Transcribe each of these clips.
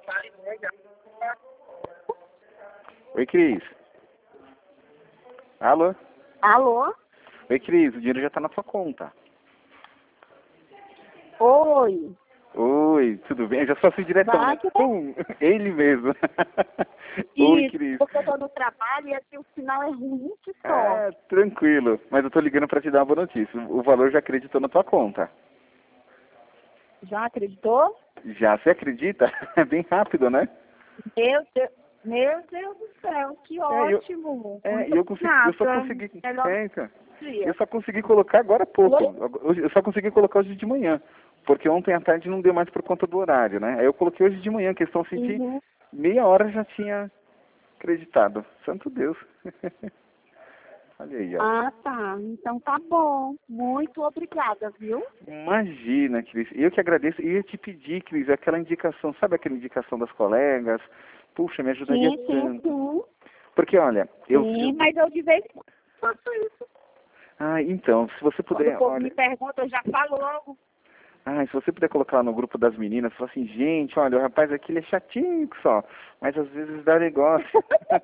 Oi, Cris. Alô? Alô? Oi, Cris, o dinheiro já tá na sua conta. Oi. Oi, tudo bem? Eu já só fui diretão, Vai né? que Pum, ele mesmo. Oi, Isso, Cris. porque eu tô no trabalho e aqui o sinal é ruim que só. É, tranquilo. Mas eu tô ligando pra te dar uma boa notícia. O valor já acreditou na tua conta. Já acreditou? Já, você acredita? É bem rápido, né? Meu Deus do céu, que Eu, ótimo. e eu só consegui. Melhor Então, dia. eu só consegui colocar agora há pouco. Oi? Eu só consegui colocar hoje de manhã. Porque ontem à tarde não deu mais por conta do horário, né? Aí eu coloquei hoje de manhã, questão assim de Uhum. meia hora já tinha acreditado. Santo Deus. Olha aí, ó. Ah, tá. Então tá bom. Muito obrigada, viu? Imagina, Cris. Eu que agradeço. E eu ia te pedir, Cris, aquela indicação, sabe aquela indicação das colegas? Puxa, me ajudaria Sim, sim, tanto. sim. Porque, olha, Sim, mas eu de vez em quando faço isso. Ah, então, se você Quando o puder, povo me olha... pergunta, eu já falo logo. Ah, se você puder colocar lá no grupo das meninas, falar assim, gente, olha, o rapaz aqui ele é chatinho só, mas às vezes dá negócio.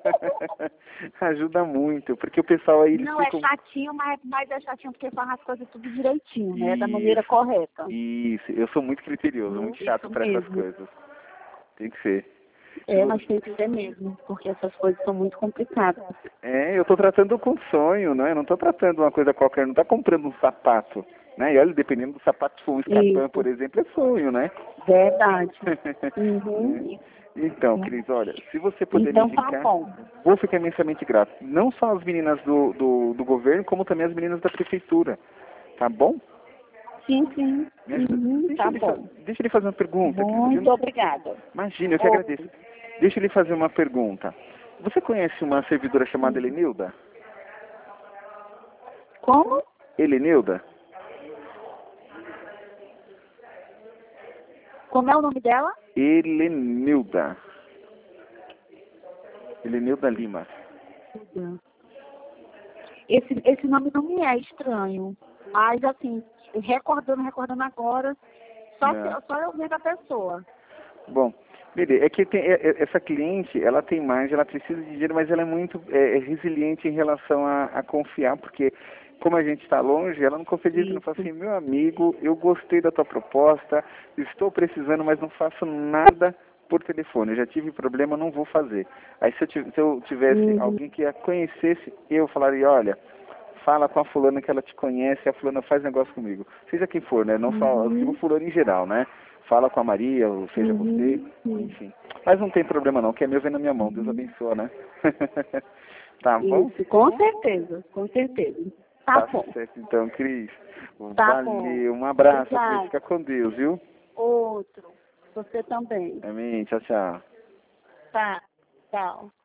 Ajuda muito, porque o pessoal aí, eles Não é ficam... chatinho, mas é chatinho porque faz as coisas tudo direitinho, né? Da maneira Isso, correta. isso. Eu sou muito criterioso, muito chato Isso para essas mesmo. coisas. Tem que ser. Se É, você... mas tem que ser mesmo, porque essas coisas são muito complicadas. É, eu tô tratando com sonho, né? Eu não tô tratando uma coisa qualquer, não tá comprando um sapato, né? E olha, dependendo do sapato, se for um escarpão, por Isso, exemplo, é sonho, né? verdade. Né? Uhum. Então, Cris, olha, se você puder me Então tá indicar, bom. vou ficar imensamente grato. Não só as meninas do governo, como também as meninas da prefeitura. Tá bom? Sim, sim. Me ajuda. Uhum, tá bom. Deixa ele fazer uma pergunta, Cris. Muito obrigada. Imagina, eu que agradeço. Outro. Deixa ele fazer uma pergunta. Você conhece uma servidora chamada Helenilda? Como? Helenilda? Como é o nome dela? Helenilda. Helenilda Lima. Esse nome não me é estranho. Mas assim, recordando agora, Não. só eu vendo a pessoa. Bom, beleza. É que essa cliente, ela tem mais, ela precisa de dinheiro, mas ela é muito resiliente em relação a confiar, porque como a gente está longe, ela não confia disso, não fala Isso. assim, meu amigo, eu gostei da tua proposta, estou precisando, mas não faço nada por telefone. Eu já tive problema, não vou fazer. Aí se eu tivesse Uhum. alguém que a conhecesse, eu falaria, olha, fala com a fulana que ela te conhece, a fulana faz negócio comigo. Seja quem for, né? Não só, eu digo Uhum. fulano em geral, né? Fala com a Maria, ou seja você, Uhum. Sim. enfim. Mas não tem problema não, que é meu vem na minha mão, Deus abençoa, né? Tá bom? Isso, com certeza, com certeza. Tá Tá bom, certo então, Cris. tá bom. Valeu, um abraço, Cris. Obrigada. Fica com Deus, viu? Outro. Você também. Amém, tchau, tchau. Tá, tchau.